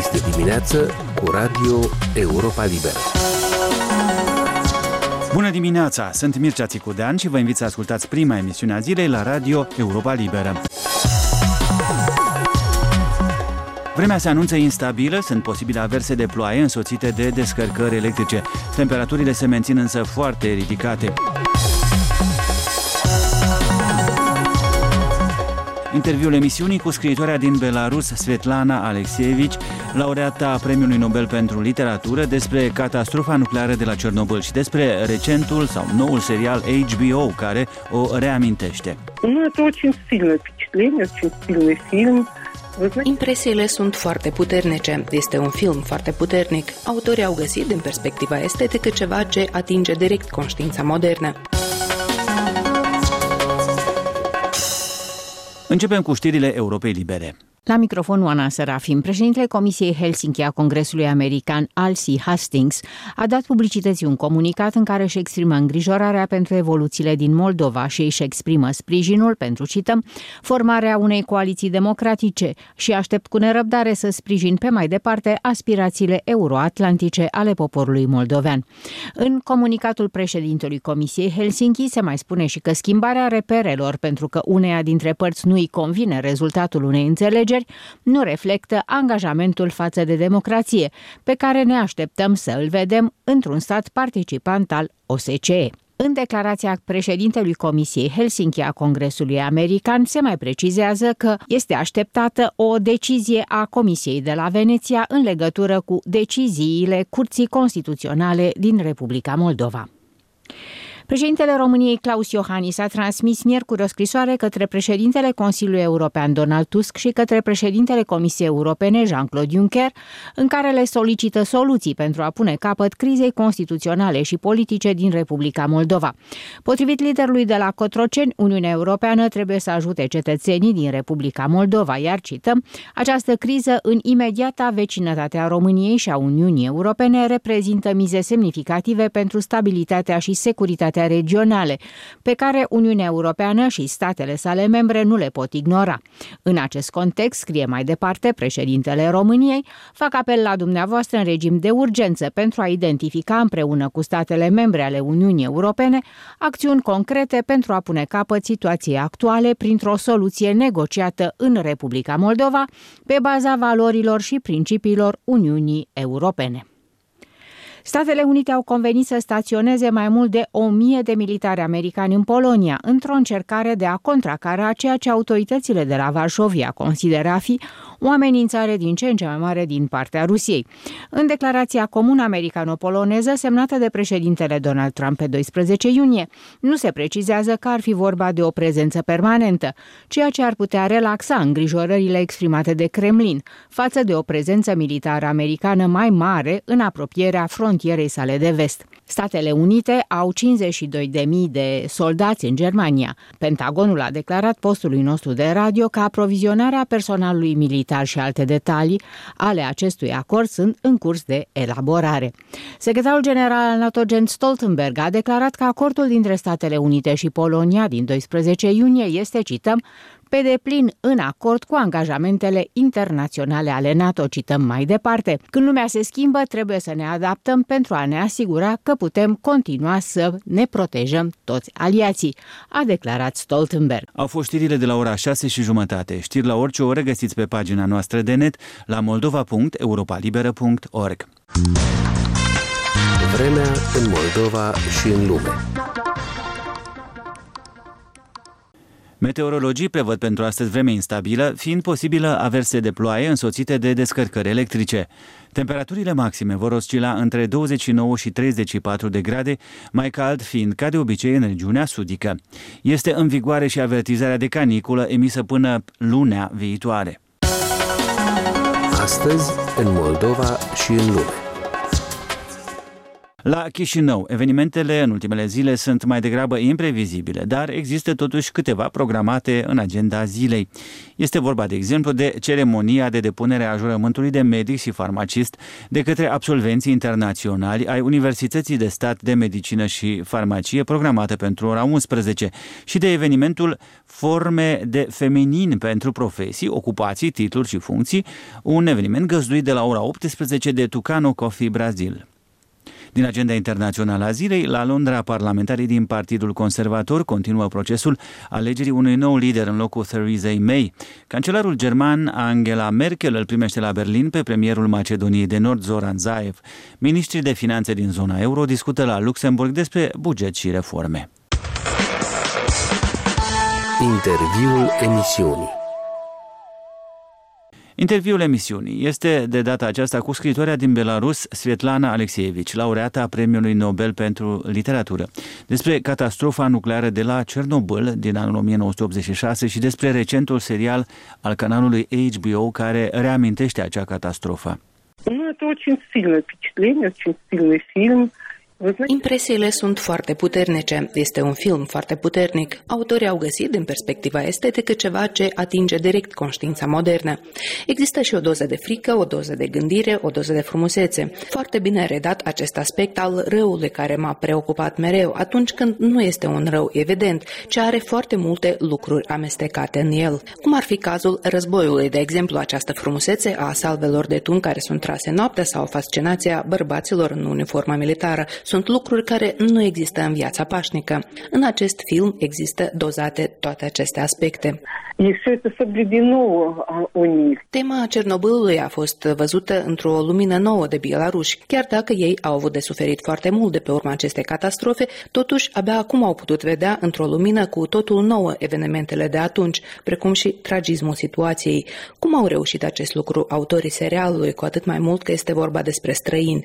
Este dimineață cu Radio Europa Liberă. Bună dimineața! Sunt Mircea Țicudean și vă invit să ascultați prima emisiune a zilei la Radio Europa Liberă. Vremea se anunță instabilă, sunt posibile averse de ploaie însoțite de descărcări electrice. Temperaturile se mențin însă foarte ridicate. Interviul emisiunii cu scriitoarea din Belarus, Svetlana Alexievich, laureata Premiului Nobel pentru Literatură, despre catastrofa nucleară de la Cernobâl și despre recentul sau noul serial HBO care o reamintește. Это очень сильное впечатление, очень сильный фильм. Impresiile sunt foarte puternice. Este un film foarte puternic. Autorii au găsit, din perspectiva estetică, ceva ce atinge direct conștiința modernă. Începem cu știrile Europei Libere. La microfon Oana Serafim, președintele Comisiei Helsinki a Congresului American, Alcee Hastings, a dat publicității un comunicat în care își exprimă îngrijorarea pentru evoluțiile din Moldova și își exprimă sprijinul pentru, cităm, formarea unei coaliții democratice și aștept cu nerăbdare să sprijin pe mai departe aspirațiile euroatlantice ale poporului moldovean. În comunicatul președintelui Comisiei Helsinki se mai spune și că schimbarea reperelor pentru că uneia dintre părți nu îi convine rezultatul unei înțelegeri nu reflectă angajamentul față de democrație, pe care ne așteptăm să îl vedem într-un stat participant al OSCE. În declarația președintelui Comisiei Helsinki a Congresului American se mai precizează că este așteptată o decizie a Comisiei de la Veneția în legătură cu deciziile Curții Constituționale din Republica Moldova. Președintele României Klaus Iohannis a transmis miercuri o scrisoare către președintele Consiliului European Donald Tusk și către președintele Comisiei Europene Jean-Claude Juncker, în care le solicită soluții pentru a pune capăt crizei constituționale și politice din Republica Moldova. Potrivit liderului de la Cotroceni, Uniunea Europeană trebuie să ajute cetățenii din Republica Moldova, iar, cităm, această criză în imediata vecinătate a României și a Uniunii Europene reprezintă mize semnificative pentru stabilitatea și securitatea regionale, pe care Uniunea Europeană și statele sale membre nu le pot ignora. În acest context, scrie mai departe președintele României, fac apel la dumneavoastră în regim de urgență pentru a identifica împreună cu statele membre ale Uniunii Europene acțiuni concrete pentru a pune capăt situației actuale printr-o soluție negociată în Republica Moldova pe baza valorilor și principiilor Uniunii Europene. Statele Unite au convenit să staționeze mai mult de 1000 de militari americani în Polonia, într-o încercare de a contracara ceea ce autoritățile de la Varșovia consideră a fi o amenințare din ce în ce mai mare din partea Rusiei. În declarația comună americano-poloneză semnată de președintele Donald Trump pe 12 iunie, nu se precizează că ar fi vorba de o prezență permanentă, ceea ce ar putea relaxa îngrijorările exprimate de Kremlin față de o prezență militară americană mai mare în apropierea frontierei sale de vest. Statele Unite au 52.000 de soldați în Germania. Pentagonul a declarat postului nostru de radio că aprovizionarea personalului militar și alte detalii ale acestui acord sunt în curs de elaborare. Secretarul general al NATO Jens Stoltenberg a declarat că acordul dintre Statele Unite și Polonia din 12 iunie este, cităm, pe deplin în acord cu angajamentele internaționale ale NATO, cităm mai departe. Când lumea se schimbă, trebuie să ne adaptăm pentru a ne asigura că putem continua să ne protejăm toți aliații, a declarat Stoltenberg. Au fost știrile de la ora 6:30. Știri la orice oră găsiți pe pagina noastră de net la moldova.europalibera.org. Vremea în Moldova și în lume. Meteorologii prevăd pentru astăzi vreme instabilă, fiind posibilă averse de ploaie însoțite de descărcări electrice. Temperaturile maxime vor oscila între 29 și 34 de grade, mai cald fiind ca de obicei în regiunea sudică. Este în vigoare și avertizarea de caniculă emisă până lunea viitoare. Astăzi în Moldova și în lume. La Chișinău, evenimentele în ultimele zile sunt mai degrabă imprevizibile, dar există totuși câteva programate în agenda zilei. Este vorba, de exemplu, de ceremonia de depunere a jurământului de medic și farmacist de către absolvenții internaționali ai Universității de Stat de Medicină și Farmacie, programată pentru ora 11, și de evenimentul Forme de feminin pentru profesii, ocupații, titluri și funcții, un eveniment găzduit de la ora 18 de Tucano Coffee Brazil. Din agenda internațională a zilei, la Londra, parlamentarii din Partidul Conservator continuă procesul alegerii unui nou lider în locul Theresa May. Cancelarul german Angela Merkel îl primește la Berlin pe premierul Macedoniei de Nord, Zoran Zaev. Ministrii de finanțe din zona euro discută la Luxemburg despre buget și reforme. Interviul emisiunii. Interviul emisiunii este de data aceasta cu scriitoarea din Belarus, Svetlana Alexievici, laureata Premiului Nobel pentru Literatură, despre catastrofa nucleară de la Cernobâl din anul 1986 și despre recentul serial al canalului HBO care reamintește acea catastrofă. Это очень сильное впечатление, очень сильный фильм. Impresiile sunt foarte puternice. Este un film foarte puternic. Autorii au găsit, din perspectiva estetică, ceva ce atinge direct conștiința modernă. Există și o doză de frică, o doză de gândire, o doză de frumusețe. Foarte bine redat acest aspect al răului care m-a preocupat mereu, atunci când nu este un rău evident, ci are foarte multe lucruri amestecate în el. Cum ar fi cazul războiului, de exemplu, această frumusețe a salvelor de tun care sunt trase noaptea sau fascinația bărbaților în uniformă militară. Sunt lucruri care nu există în viața pașnică. În acest film există dozate toate aceste aspecte. Tema Cernobâlului a fost văzută într-o lumină nouă de bielaruși. Chiar dacă ei au avut de suferit foarte mult de pe urma acestei catastrofe, totuși abia acum au putut vedea într-o lumină cu totul nouă evenimentele de atunci, precum și tragismul situației. Cum au reușit acest lucru autorii serialului, cu atât mai mult că este vorba despre străini?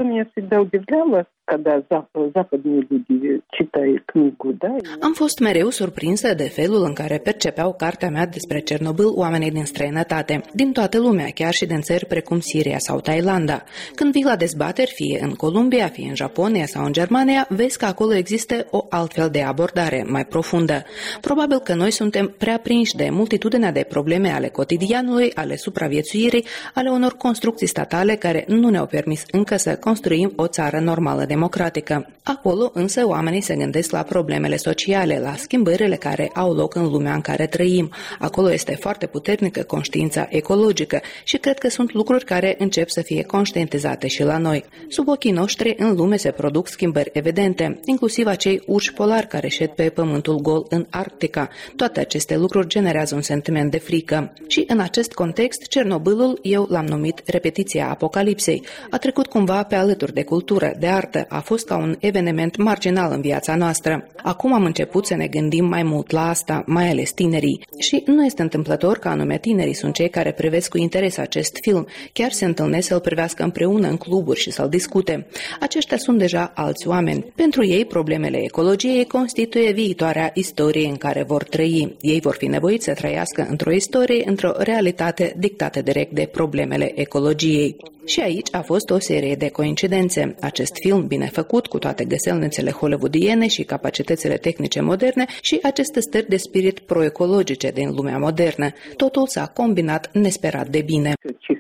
Am fost mereu surprinsă de felul în care percepeau cartea mea despre Cernobâl oamenii din străinătate, din toată lumea, chiar și din țări precum Siria sau Thailanda. Când vii la dezbateri, fie în Columbia, fie în Japonia sau în Germania, vezi că acolo există o altfel de abordare, mai profundă. Probabil că noi suntem prea prinși de multitudinea de probleme ale cotidianului, ale supraviețuirii, ale unor construcții statale care nu ne-au permis încă să construim o țară normală democratică. Acolo însă oamenii se gândesc la problemele sociale, la schimbările care au loc în lumea în care trăim. Acolo este foarte puternică conștiința ecologică și cred că sunt lucruri care încep să fie conștientizate și la noi. Sub ochii noștri în lume se produc schimbări evidente, inclusiv acei urși polari care șed pe pământul gol în Arctica. Toate aceste lucruri generează un sentiment de frică. Și în acest context, Cernobâlul, eu l-am numit repetiția apocalipsei. A trecut cumva pe alături de cultură, de artă, a fost ca un eveniment marginal în viața noastră. Acum am început să ne gândim mai mult la asta, mai ales tinerii. Și nu este întâmplător că anume tinerii sunt cei care privesc cu interes acest film, chiar se întâlnesc să-l privească împreună în cluburi și să-l discute. Aceștia sunt deja alți oameni. Pentru ei, problemele ecologiei constituie viitoarea istorie în care vor trăi. Ei vor fi nevoiți să trăiască într-o istorie, într-o realitate dictată direct de problemele ecologiei. Și aici a fost o serie de coincidențe. Acest film bine făcut, cu toate găselnițele hollywoodiene și capacitățile tehnice moderne și aceste stări de spirit proecologice din lumea modernă. Totul s-a combinat nesperat de bine.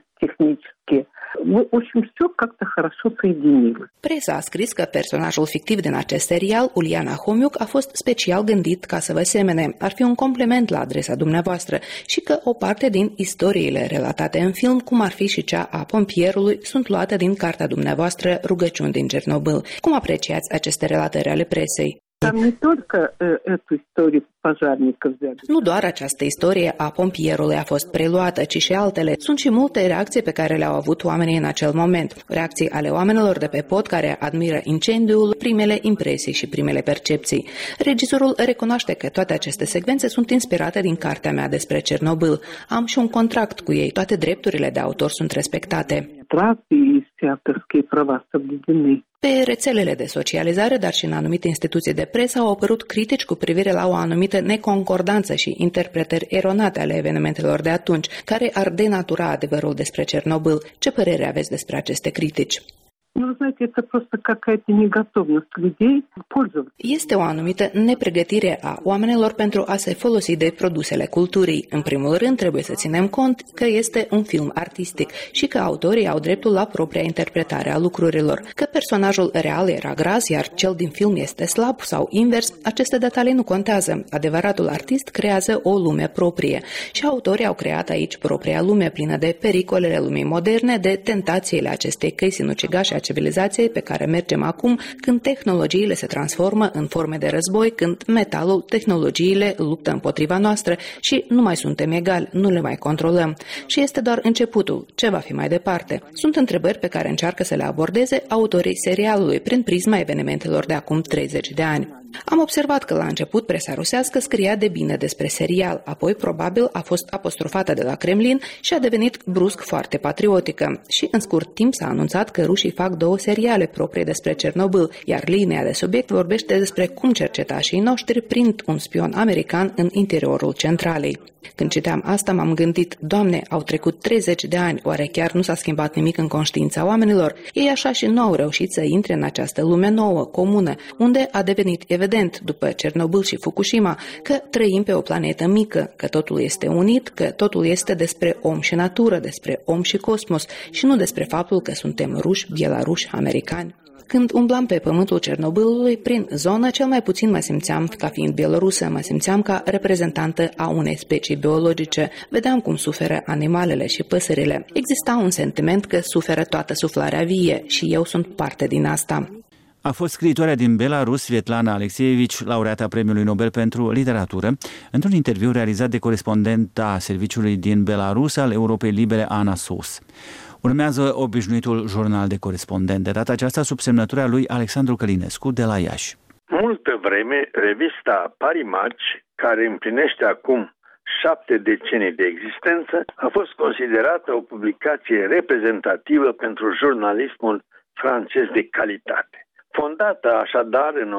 Presa a scris că personajul fictiv din acest serial, Uliana Homiuc, a fost special gândit ca să vă semene. Ar fi un compliment la adresa dumneavoastră și că o parte din istoriile relatate în film, cum ar fi și cea a pompierului, sunt luate din cartea dumneavoastră Rugăciuni din Cernobâl. Cum apreciați aceste relatări ale presei? Nu doar această istorie a pompierului a fost preluată, ci și altele. Sunt și multe reacții pe care le-au avut oamenii în acel moment. Reacții ale oamenilor de pe pod care admiră incendiul, primele impresii și primele percepții. Regizorul recunoaște că toate aceste secvențe sunt inspirate din cartea mea despre Cernobâl. Am și un contract cu ei. Toate drepturile de autor sunt respectate. Pe rețelele de socializare, dar și în anumite instituții de presă, au apărut critici cu privire la o anumită neconcordanță și interpretări eronate ale evenimentelor de atunci, care ar denatura adevărul despre Cernobâl. Ce părere aveți despre aceste critici? Вы знаете, это просто какая-то неготовность людей пользоваться. Este o anumită nepregătire a oamenilor pentru a se folosi de produsele culturii. În primul rând, trebuie să ținem cont că este un film artistic și că autorii au dreptul la propria interpretare a lucrurilor. Că personajul real era gras, iar cel din film este slab sau invers, aceste detalii nu contează. Adevăratul artist creează o lume proprie și autorii au creat aici propria lume plină de pericolele lumii moderne, de tentațiile acestei căi sinucigașe a civilizației pe care mergem acum, când tehnologiile se transformă în forme de război, când metalul, tehnologiile luptă împotriva noastră și nu mai suntem egali, nu le mai controlăm. Și este doar începutul. Ce va fi mai departe? Sunt întrebări pe care încearcă să le abordeze autorii serialului prin prisma evenimentelor de acum 30 de ani. Am observat că la început presa rusească scria de bine despre serial, apoi probabil a fost apostrofată de la Kremlin și a devenit brusc foarte patriotică. Și în scurt timp s-a anunțat că rușii fac 2 seriale proprii despre Cernobâl, iar linia de subiect vorbește despre cum cercetașii noștri prind un spion american în interiorul centralei. Când citeam asta m-am gândit, Doamne, au trecut 30 de ani, oare chiar nu s-a schimbat nimic în conștiința oamenilor? Ei așa și nu au reușit să intre în această lume nouă, comună, unde a devenit evident, după Cernobâl și Fukushima, că trăim pe o planetă mică, că totul este unit, că totul este despre om și natură, despre om și cosmos și nu despre faptul că suntem ruși, bielaruși, americani. Când umblam pe pământul Cernobâlului, prin zonă, cel mai puțin mă simțeam ca fiind bielorusă, mă simțeam ca reprezentantă a unei specii biologice. Vedeam cum suferă animalele și păsările. Exista un sentiment că suferă toată suflarea vie și eu sunt parte din asta. A fost scriitoarea din Belarus, Svetlana Alexievici, laureata Premiului Nobel pentru Literatură, într-un interviu realizat de corespondenta serviciului din Belarus al Europei Libere, Ana Sos. Urmează obișnuitul jurnal de corespondent, de data aceasta sub semnătura lui Alexandru Călinescu de la Iași. Multă vreme, revista Parimatch, care împlinește acum 7 decenii de existență, a fost considerată o publicație reprezentativă pentru jurnalismul francez de calitate. Fondată așadar în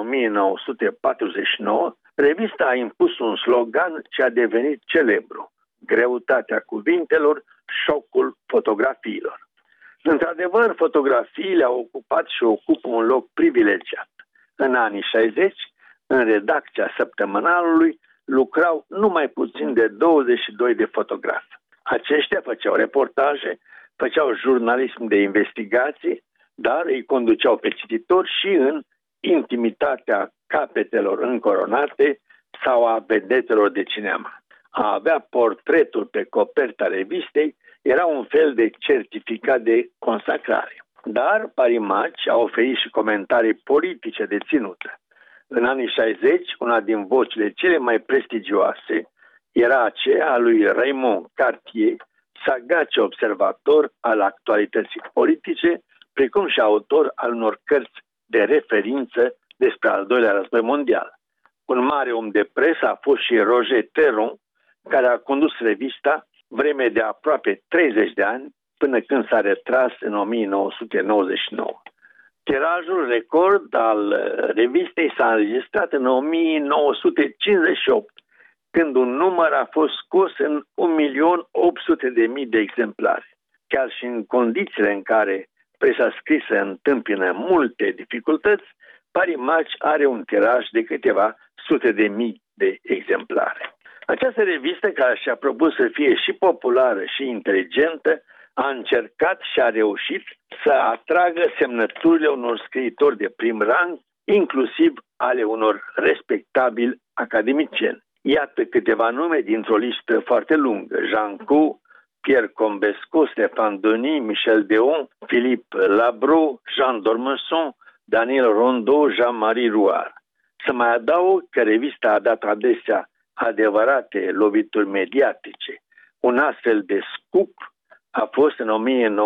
1949, revista a impus un slogan ce a devenit celebru: greutatea cuvintelor, șocul fotografiilor. Într-adevăr, fotografiile au ocupat și ocupă un loc privilegiat. În anii 60, în redacția săptămânalului, lucrau numai puțin de 22 de fotografi. Aceștia făceau reportaje, făceau jurnalism de investigații, dar îi conduceau pe cititori și în intimitatea capetelor încoronate sau a vedetelor de cinema. A avea portretul pe coperta revistei era un fel de certificat de consacrare. Dar Parimatch a oferit și comentarii politice de ținută. În anii 60, una din vocile cele mai prestigioase era aceea a lui Raymond Cartier, sagace observator al actualității politice, precum și autor al unor cărți de referință despre al doilea război mondial. Un mare om de presă a fost și Roger Terron, care a condus revista vreme de aproape 30 de ani, până când s-a retras în 1999. Tirajul record al revistei s-a înregistrat în 1958, când un număr a fost scos în 1.800.000 de exemplare. Chiar și în condițiile în care presa scrisă întâmpină multe dificultăți, Parimatch are un tiraj de câteva sute de mii de exemplare. Această revistă, care și-a propus să fie și populară și inteligentă, a încercat și a reușit să atragă semnăturile unor scriitori de prim rang, inclusiv ale unor respectabili academicieni. Iată câteva nume dintr-o listă foarte lungă: Jean Cou, Pierre Combesco, Stéphane Denis, Michel Deon, Philippe Labro, Jean d'Ormesson, Daniel Rondeau, Jean-Marie Rouard. Să mai adaug că revista a dat adesea adevărate lovituri mediatice. Un astfel de scoop a fost în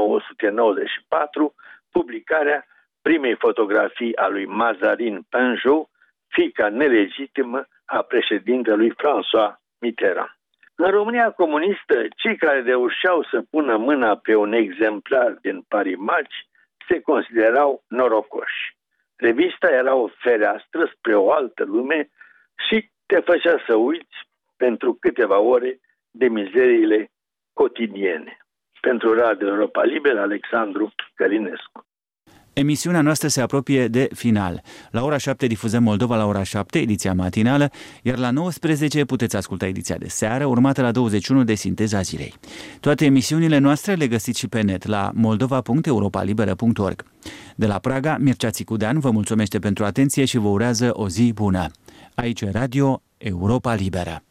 1994 publicarea primei fotografii a lui Mazarin Pinjot, fiica nelegitimă a președintelui François Mitterrand. În România comunistă, cei care reușeau să pună mâna pe un exemplar din Parimatch se considerau norocoși. Revista era o fereastră spre o altă lume și te făcea să uiți pentru câteva ore de mizeriile cotidiene. Pentru Radio Europa Liberă, Alexandru Călinescu. Emisiunea noastră se apropie de final. La ora 7 difuzăm Moldova la ora 7, ediția matinală, iar la 19 puteți asculta ediția de seară, urmată la 21 de Sinteza Zilei. Toate emisiunile noastre le găsiți și pe net la moldova.europalibera.org. De la Praga, Mircea Țicudean vă mulțumește pentru atenție și vă urează o zi bună. Aici Radio Europa Liberă.